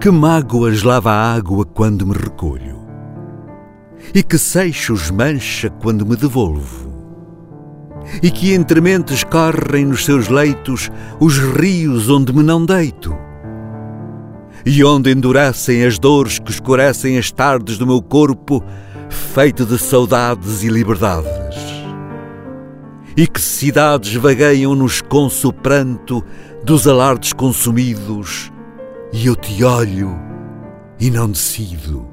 Que mágoas lava a água quando me recolho, e que seixos mancha quando me devolvo, e que entre mentes correm nos seus leitos os rios onde me não deito, e onde endurecem as dores que escurecem as tardes do meu corpo feito de saudades e liberdades, e que cidades vagueiam no esconso pranto dos alardes consumidos, e eu te olho e não decido.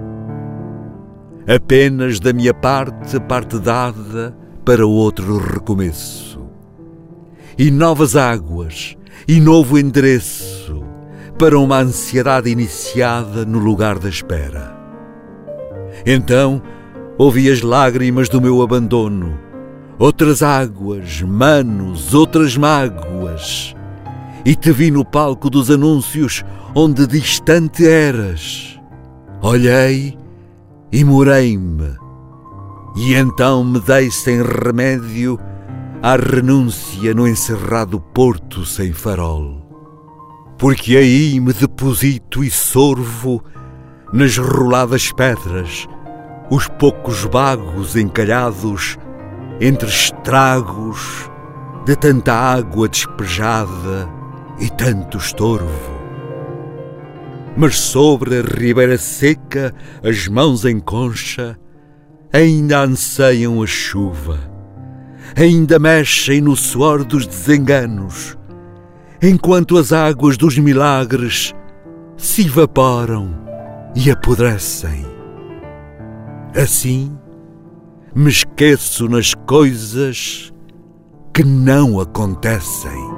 Apenas da minha parte, parte dada para outro recomeço, e novas águas e novo endereço para uma ansiedade iniciada no lugar da espera. Então ouvi as lágrimas do meu abandono, outras águas, manos, outras mágoas, e te vi no palco dos anúncios onde distante eras. Olhei e morei-me, e então me dei sem remédio à renúncia no encerrado porto sem farol, porque aí me deposito e sorvo nas roladas pedras os poucos bagos encalhados entre estragos de tanta água despejada e tanto estorvo. Mas sobre a ribeira seca as mãos em concha ainda anseiam a chuva, ainda mexem no suor dos desenganos, enquanto as águas dos milagres se evaporam e apodrecem. Assim, me esqueço nas coisas que não acontecem.